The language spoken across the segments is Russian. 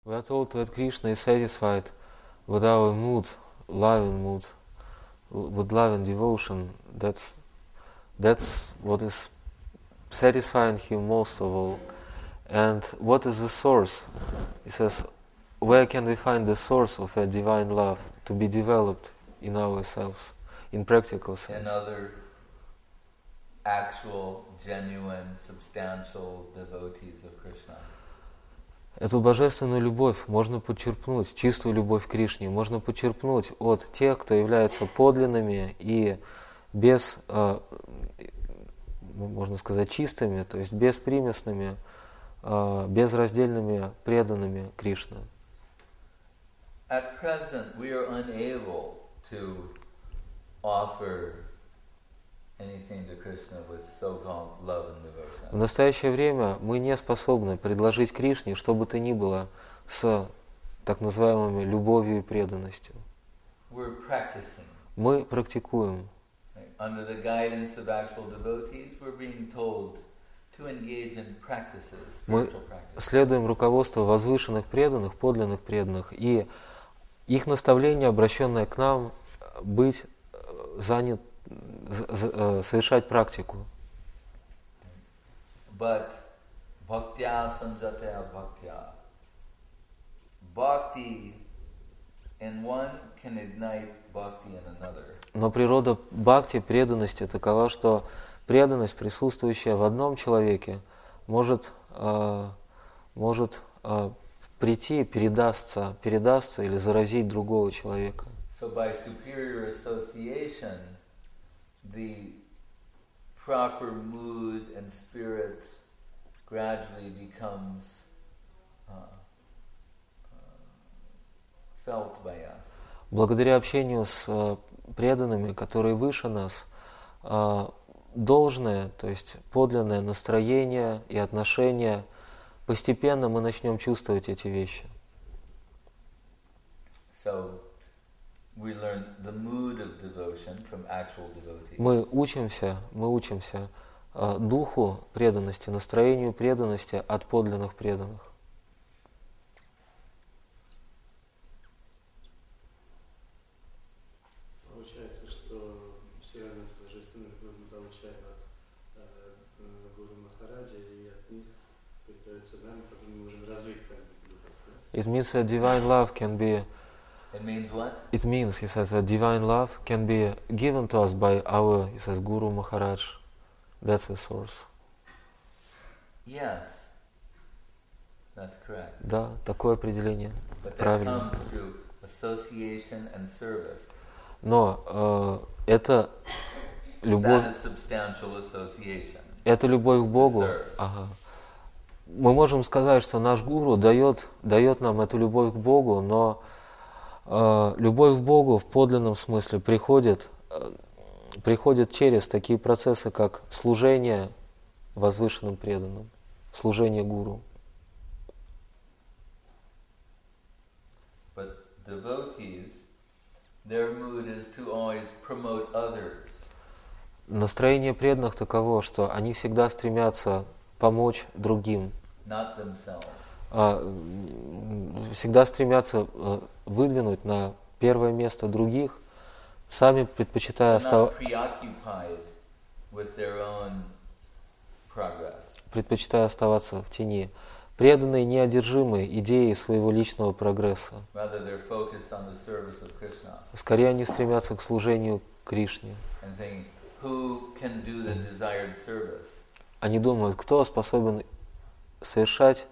We are told that Krishna is satisfied with our mood, loving mood, with love and devotion. That's what is satisfying him most of all. And what is the source? He says, where can we find the source of a divine love to be developed in ourselves, in practical sense? In other actual, genuine, substantial devotees of Krishna. Эту божественную любовь можно подчерпнуть, чистую любовь к Кришне, можно подчерпнуть от тех, кто является подлинными и без, можно сказать, чистыми, то есть беспримесными, безраздельными преданными Кришне. At present, we are unable to offer anything to Krishna with so-called love and devotion. В настоящее время мы не способны предложить Кришне что бы то ни было с так называемыми любовью и преданностью. We're practicing. Мы практикуем. Under the guidance of actual devotees, we're being told to engage in practices, Мы spiritual practices. следуем руководству возвышенных преданных, подлинных преданных, и их наставление, обращенное к нам, быть занят, совершать практику. But bhaktya sanjataya bhaktya. Bhakti in one can ignite bhakti in another. Но природа бхакти, преданности, такова, что преданность, присутствующая в одном человеке, может прийти, передастся или заразить другого человека. So by superior association, the proper mood and spirit gradually becomes felt by us. Благодаря общению с преданными, которые выше нас, должное, то есть подлинное настроение и отношение, постепенно мы начнем чувствовать эти вещи. So we learn the mood of devotion from actual devotees. Мы учимся духу преданности, настроению преданности от подлинных преданных. Получается, что все элементы божественной любви мы получаем от Гуру Махараджа, и от них передается нам, потом мы можем развить как бы любовь. It means that divine love can be. It means what? It means, he says, that divine love can be given to us by our, he says, Guru Maharaj. That's the source. Yes, that's correct. Да, такое определение But that правильно. comes through association and service. Но это любовь, That is substantial association. это любовь к Богу. Serve. Ага. Мы можем сказать, что наш гуру дает нам эту любовь к Богу, но любовь к Богу в подлинном смысле приходит через такие процессы, как служение возвышенным преданным, служение гуру. But devotees, their mood is to always promote others. Настроение преданных таково, что они всегда стремятся помочь другим, Not themselves. всегда стремятся выдвинуть на первое место других, сами предпочитая Not preoccupied with their own progress. оставаться в тени. Преданные неодержимы идеей своего личного прогресса. Rather, they're focused on the service of Krishna Скорее они стремятся к служению Кришне. and saying, who can do the desired service? Они думают, кто способен совершать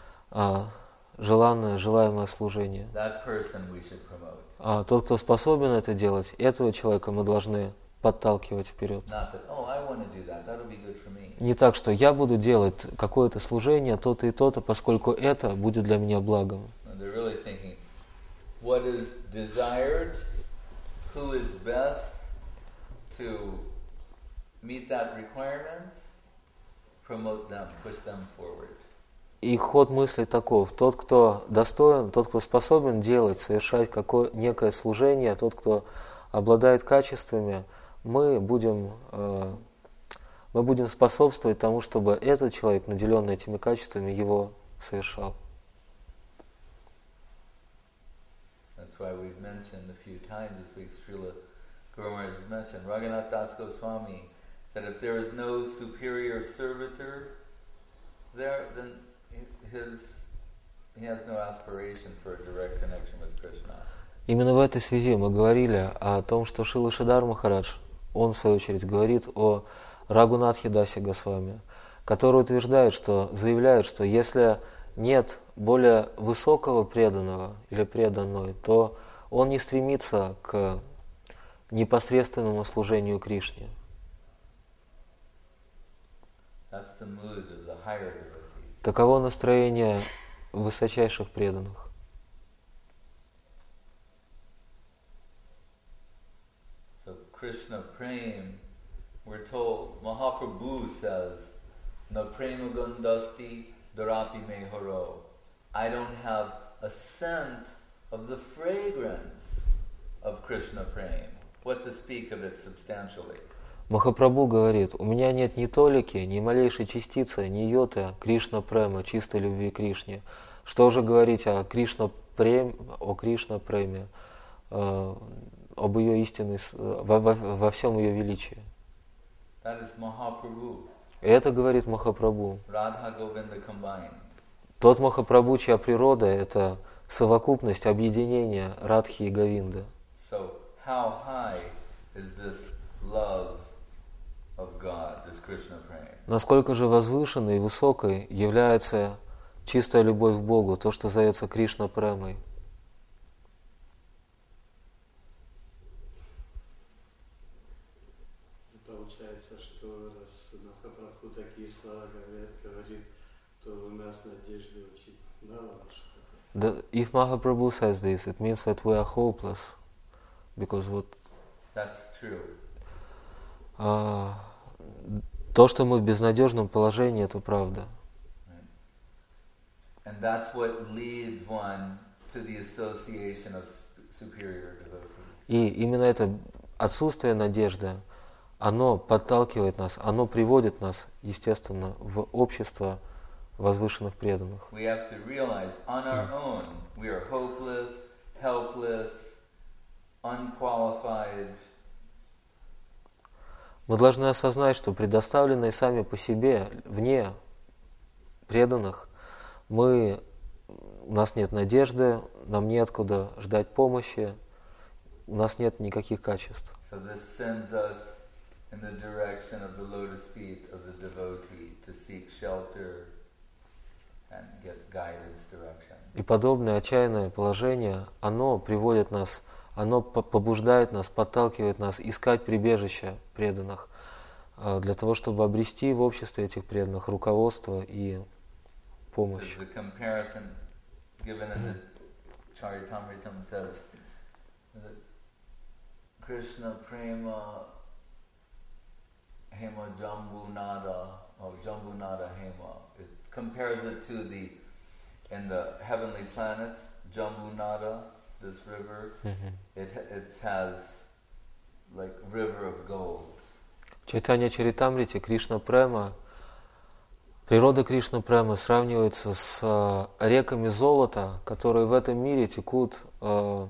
желаемое служение. That person we should promote. А тот, кто способен это делать, этого человека мы должны подталкивать вперед. Not that, oh, I want to do that. That'll be good for me. Не так, что я буду делать какое-то служение, то-то и то-то, поскольку это будет для меня благом. No, they're really thinking, what is desired? Who is best to meet that requirement? Promote them, push them forward. И ход мысли таков: тот, кто достоин, тот, кто способен делать, совершать некое служение, тот, кто обладает качествами, мы будем способствовать тому, чтобы этот человек, наделенный этими качествами, его совершал. That's why we've mentioned a few times this week, Srila Guru Maharaj has mentioned, Raghunath Das Goswami said if there is no superior servitor there, then he has no aspiration for a direct connection with Krishna. Именно в этой связи мы говорили о том, что Шрила Шридар Махарадж, он в свою очередь говорит о Рагунатхе Дасе Госвами, который утверждает, заявляет, что если нет более высокого преданного или преданной, то он не стремится к непосредственному служению Кришне. Таково настроение высочайших преданных. Krishna Prem, we're told, Mahaprabhu says, Na prema gandasti darapi me haro. I don't have a scent of the fragrance of Krishna Prem. What to speak of it substantially? Махапрабху говорит, у меня нет ни толики, ни малейшей частицы, ни йоты Кришна Према, чистой любви к Кришне. Что же говорить о Кришна Преме, об ее истинной, во всем ее величии. И это говорит Махапрабху. Тот Махапрабху, чья природа – это совокупность, объединение Радхи и Говинды. Насколько же возвышенной и высокой является чистая любовь к Богу, то, что зовется Кришна Премой. Получается, что раз Махапрабху такие слова говорит, то у нас надежды очень мало. If Mahaprabhu says this, it means that we are hopeless, because what? That's true. То, что мы в безнадежном положении, это правда. And that's what leads one to the association of superior devotees. И именно это отсутствие надежды, оно подталкивает нас, оно приводит нас, естественно, в общество возвышенных преданных. We have to realize on our own we are hopeless, helpless, unqualified. Мы должны осознать, что предоставленные сами по себе, вне преданных, у нас нет надежды, нам неоткуда ждать помощи, у нас нет никаких качеств. So this sends us in the direction of the lotus feet of the devotee to seek shelter and get guidance, direction. И подобное отчаянное положение, оно приводит нас, оно побуждает нас, подталкивает нас искать прибежище преданных, для того, чтобы обрести в обществе этих преданных руководство и помощь. The comparison given in the Charitamritam says that Krishna Prema Hema Jambunada, or Jambunada Hema. It compares it to in the heavenly planets, Jambunada, this river, it has like river of gold. Чайтанья Чаритамрите Кришна Према, природа Кришна Премы сравнивается с реками золота, которые в этом мире текут на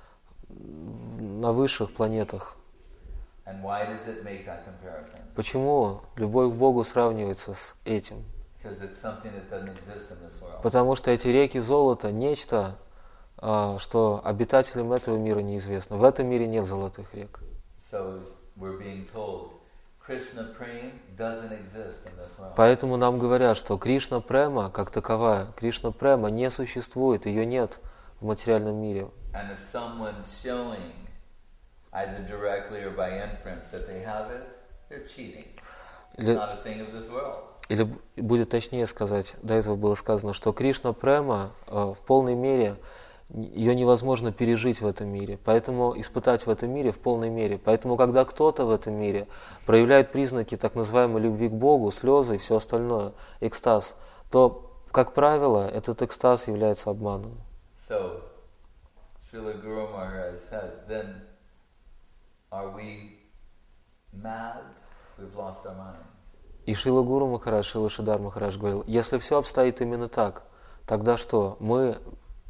высших планетах. And why does it make that comparison? Почему любовь к Богу сравнивается с этим? Because it's something that doesn't exist in this world. Потому что эти реки золота – нечто, что обитателям этого мира неизвестно. В этом мире нет золотых рек. So we're being told Krishna Prem doesn't exist in this world. Поэтому нам говорят, что Кришна Према, как таковая, Кришна Према не существует, ее нет в материальном мире. And if someone's showing either directly or by inference that they have it, they're cheating. It's not a thing of this world. Или будет точнее сказать, до этого было сказано, что Кришна Према в полной мере, ее невозможно пережить в этом мире, поэтому испытать в этом мире в полной мере. Поэтому, когда кто-то в этом мире проявляет признаки так называемой любви к Богу, слезы и все остальное, экстаз, то, как правило, этот экстаз является обманом. So, Srila Guru Maharaj said, then are we mad? We've lost our minds. И Шрила Гуру Махарадж, Шрила Шридар Махарадж говорил, если все обстоит именно так, тогда что? Мы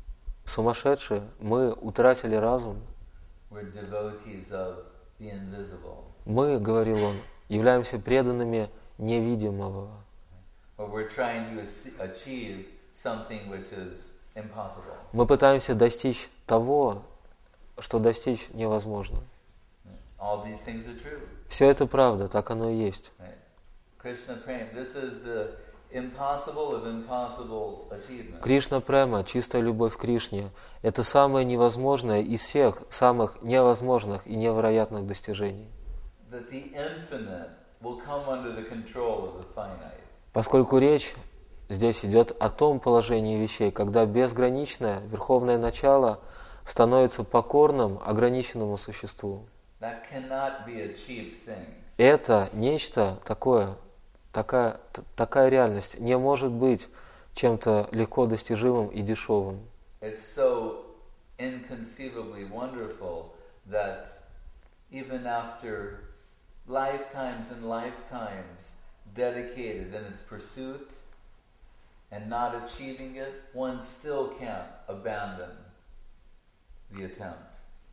сумасшедшие, мы утратили разум. We're devotees of the invisible. Мы, говорил он, являемся преданными невидимого. Or we're trying to achieve something which is impossible. Мы пытаемся достичь того, что достичь невозможно. All these things are true. Все это правда, так оно и есть. Right? Krishna Prem, this is the impossible of impossible achievement. Кришна Према, чистая любовь к Кришне, это самое невозможное из всех самых невозможных и невероятных достижений. That the infinite will come under the control of the finite. Поскольку речь здесь идет о том положении вещей, когда безграничное верховное начало становится покорным ограниченному существу. That cannot be a cheap thing. Это нечто такое, такая реальность не может быть чем-то легко достижимым и дешевым. It's so inconceivably wonderful that even after lifetimes and lifetimes dedicated in its pursuit and not achieving it, one still can't abandon the attempt.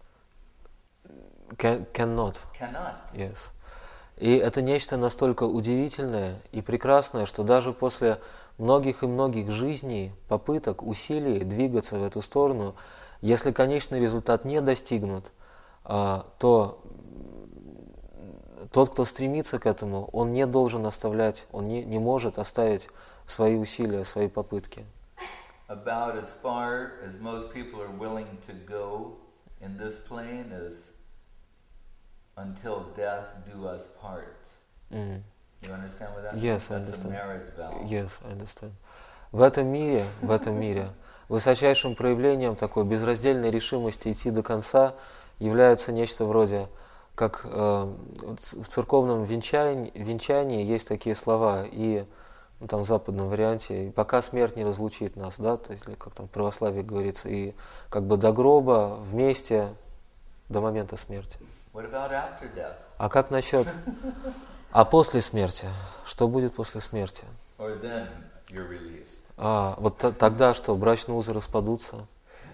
Cannot. Yes. И это нечто настолько удивительное и прекрасное, что даже после многих и многих жизней, попыток, усилий двигаться в эту сторону, если конечный результат не достигнут, то тот, кто стремится к этому, он не должен оставлять, он не может оставить свои усилия, свои попытки. About as far as most people are willing to go in this plane is until death do us part. You understand what that means? Yes, I That's understand. a marriage vow. Yes, I understand. В этом мире, высочайшим проявлением такой безраздельной решимости идти до конца является нечто вроде, как в церковном венчании есть такие слова, и там в западном варианте, и пока смерть не разлучит нас, да, то есть, как там в православии говорится, и как бы до гроба вместе до момента смерти. What about after death? А как насчет, а после смерти? Что будет после смерти? Or then you're released. Вот тогда что, брачные узы распадутся?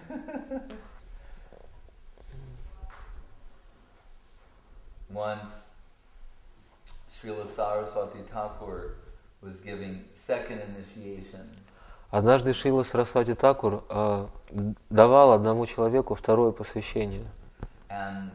Once, Srila Saraswati Thakur was giving second initiation. Однажды Шрила Сарасвати Такур давал одному человеку второе посвящение. And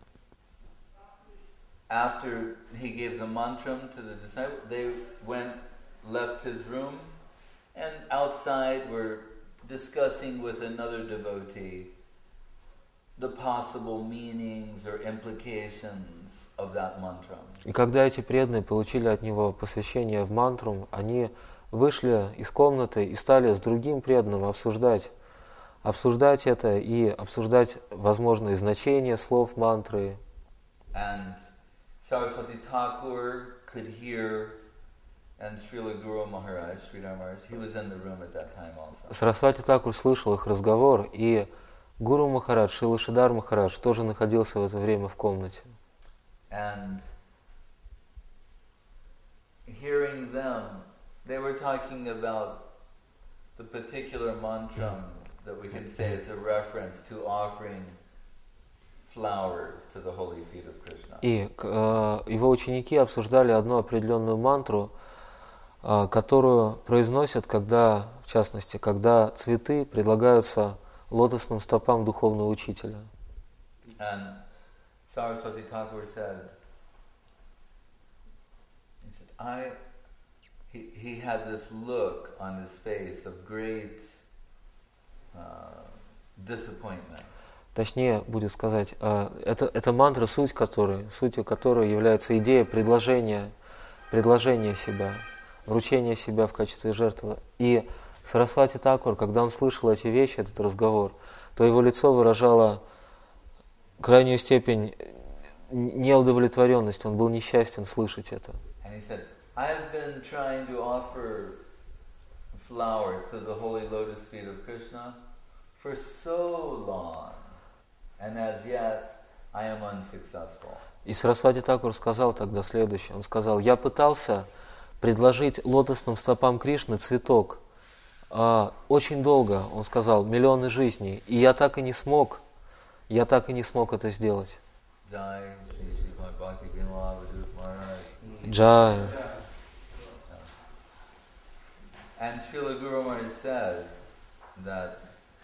after he gave the mantram to the disciple, they left his room, and outside were discussing with another devotee the possible meanings or implications of that mantra. И когда эти преданные получили от него посвящение в мантру, они вышли из комнаты и стали с другим преданным обсуждать это и обсуждать возможные значения слов мантры. And Saraswati Thakur could hear, and Srila Guru Maharaj, Sridhar Maharaj, he was in the room at that time also. Сарасвати Такур слышал их разговор, и Гуру Махарадж, Шрила Шридар Махарадж тоже находился в это время в комнате. And hearing them, they were talking about the particular mantra that we can say is a reference to offering flowers to the holy feet of Krishna. И его ученики обсуждали одну определенную мантру, которую произносят, когда, в частности, когда цветы предлагаются лотосным стопам духовного учителя. And Saraswati Thakur said, he had this look on his face of great disappointment. Точнее, будет сказать, это мантра, сутью которой является идея предложения себя, вручения себя в качестве жертвы. И Сарасвати Такур, когда он слышал эти вещи, этот разговор, то его лицо выражало крайнюю степень неудовлетворенности, он был несчастен слышать это. And he said, I've been trying to offer flower to the holy lotus feet of Krishna for so long, and as yet I am unsuccessful. И Сарасвати Такур сказал тогда следующее. Он сказал, я пытался предложить лотосным стопам Кришны цветок очень долго, он сказал, миллионы жизней, и я так и не смог это сделать. Джай. And Srila Guru Maharaj said that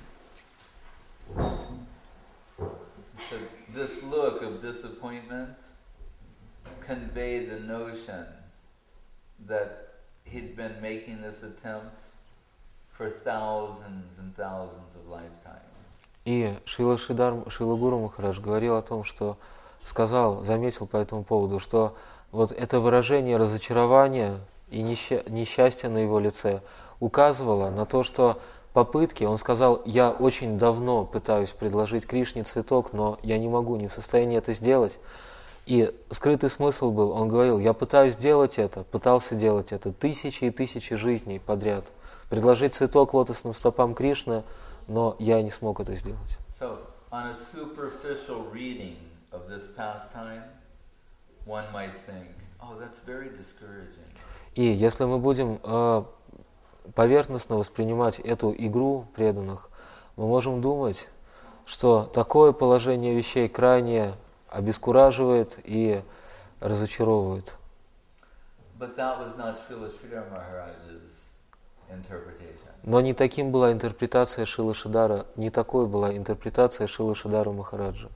this look of disappointment conveyed the notion that he'd been making this attempt for thousands and thousands of lifetimes. И Шрила Гуру Махарадж говорил о том, что заметил по этому поводу, что вот это выражение разочарования и несчастья на его лице указывало на то, что попытки, он сказал, я очень давно пытаюсь предложить Кришне цветок, но я не могу, не в состоянии это сделать. И скрытый смысл был, он говорил, я пытался делать это тысячи и тысячи жизней подряд. Предложить цветок лотосным стопам Кришны, но я не смог это сделать. So, on a superficial reading of this pastime, one might think, oh, that's very discouraging. И если мы будем поверхностно воспринимать эту игру преданных, мы можем думать, что такое положение вещей крайне обескураживает и разочаровывает. But that was not Srila Sridhar Maharaj's interpretation. Но не таким была интерпретация Шрилы Шридхара, не такой была интерпретация Шрилы Шридхара Махараджа.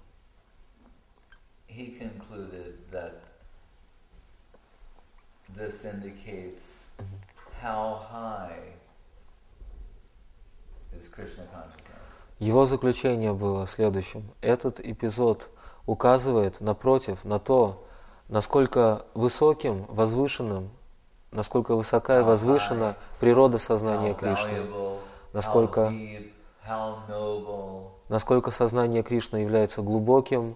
He concluded that this indicates how high is Krishna consciousness. Его заключение было следующим. Этот эпизод указывает, напротив, на то, насколько высоким, возвышенным, насколько высока и возвышена природа сознания Кришны, насколько сознание Кришны является глубоким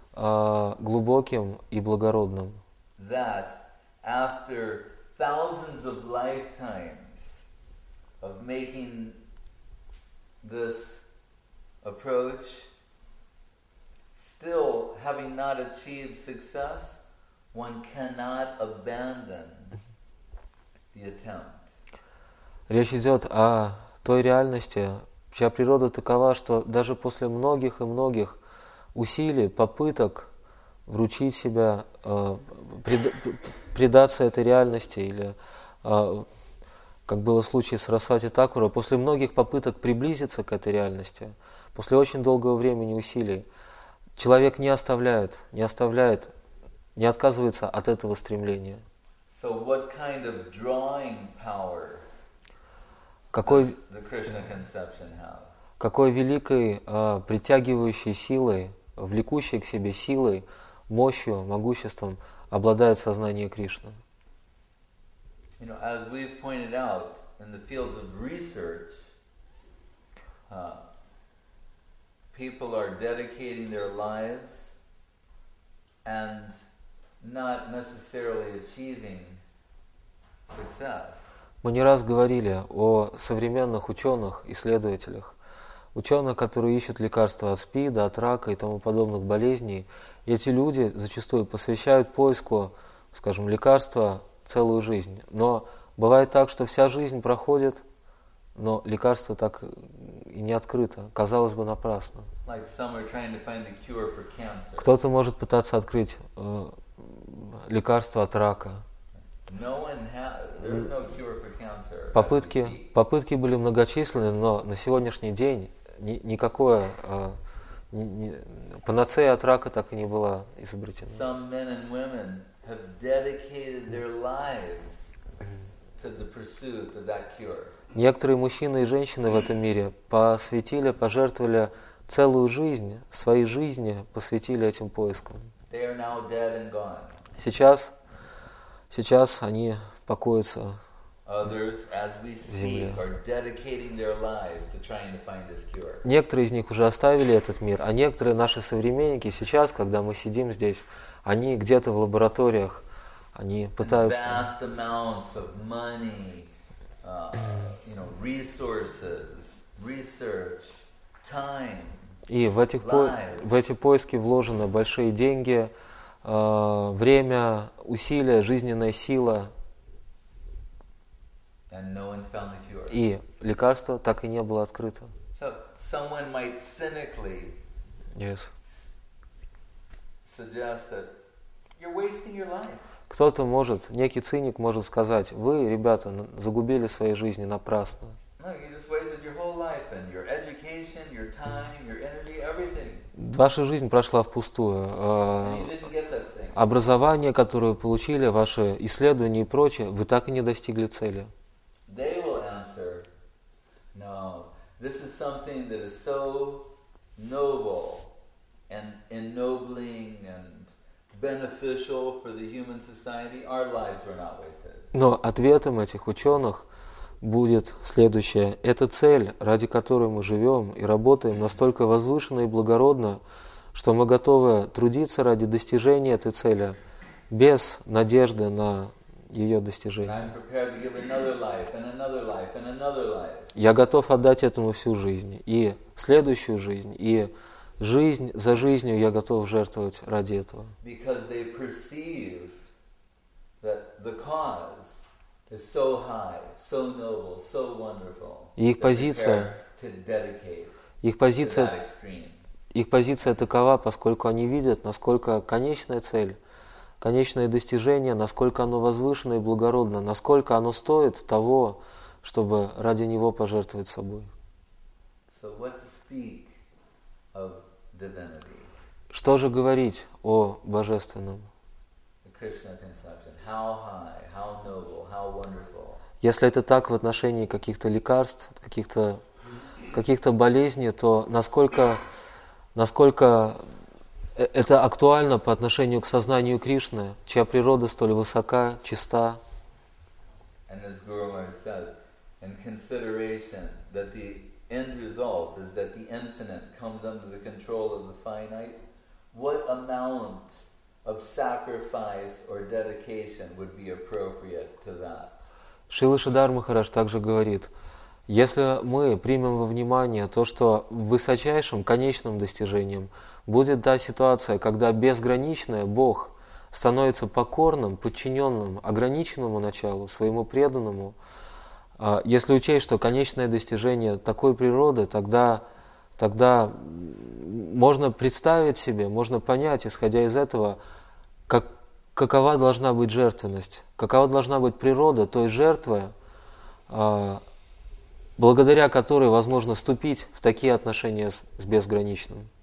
и благородным. That after thousands of lifetimes of making this approach, still having not achieved success, one cannot abandon the attempt. Речь идет о той реальности, чья природа такова, что даже после многих и многих усилий, попыток вручить себя, предаться этой реальности, или, как было в случае с Расвати Такура, после многих попыток приблизиться к этой реальности, после очень долгого времени усилий, человек не отказывается от этого стремления. So what kind of drawing power Какой does the Krishna conception have? Какой великой притягивающей силой, влекущей к себе силой, мощью, могуществом обладает сознание Кришны. You know, as we've pointed out in the fields of research, people are dedicating their lives and not necessarily achieving success. Мы не раз говорили о современных ученых, исследователях, ученых, которые ищут лекарства от СПИДа, от рака и тому подобных болезней. И эти люди зачастую посвящают поиску, скажем, лекарства целую жизнь. Но бывает так, что вся жизнь проходит, но лекарство так и не открыто. Казалось бы, напрасно. Кто-то может пытаться открыть лекарство от рака. Попытки были многочисленны, но на сегодняшний день никакое панацея от рака так и не была изобретена. Некоторые мужчины и женщины в этом мире пожертвовали целую жизнь, своей жизни посвятили этим поискам. Сейчас они покоятся в земле. Некоторые из них уже оставили этот мир, а некоторые наши современники сейчас, когда мы сидим здесь, они где-то в лабораториях, они пытаются... И в эти поиски вложены большие деньги, время, усилия, жизненная сила. и лекарство так и не было открыто. So someone might cynically Yes. suggest that you're wasting your life. Кто-то может, некий циник может сказать: вы, ребята, загубили свои жизни напрасно. No, you just wasted your whole life and your education, your time, your energy, everything. Ваша жизнь прошла впустую. And you didn't get that thing. Образование, которое вы получили, ваши исследования и прочее, вы так и не достигли цели. They will answer, no, this is something that is so noble and ennobling and beneficial for the human society, our lives were not wasted. Но ответом этих ученых будет следующее. Эта цель, ради которой мы живем и работаем, настолько возвышена и благородна, что мы готовы трудиться ради достижения этой цели без надежды на ее достижение. I'm prepared to give another life and another life and another life. Я готов отдать этому всю жизнь, и следующую жизнь, и жизнь за жизнью я готов жертвовать ради этого. Because they perceive that the cause is so high, so noble, so wonderful. И их they're позиция, prepared to dedicate их to позиция, that extreme. их позиция такова, поскольку они видят, насколько конечная цель, конечное достижение, насколько оно возвышено и благородно, насколько оно стоит того, чтобы ради него пожертвовать собой. So what to speak of divinity, Что же говорить о божественном? the Krishna conception? How high, how noble, how wonderful. Если это так в отношении каких-то лекарств, каких-то болезней, то насколько это актуально по отношению к сознанию Кришны, чья природа столь высока, чиста. And as Guru Maharaj said, in consideration that the end result is that the infinite comes under the control of the finite, what amount of sacrifice or dedication would be appropriate to that? Шрила Шридар Махарадж также говорит: если мы примем во внимание то, что высочайшим, конечным достижением будет та ситуация, когда безграничное Бог становится покорным, подчиненным ограниченному началу, своему преданному, если учесть, что конечное достижение такой природы, тогда можно представить себе, можно понять, исходя из этого, какова должна быть жертвенность, какова должна быть природа той жертвы, благодаря которой возможно вступить в такие отношения с безграничным.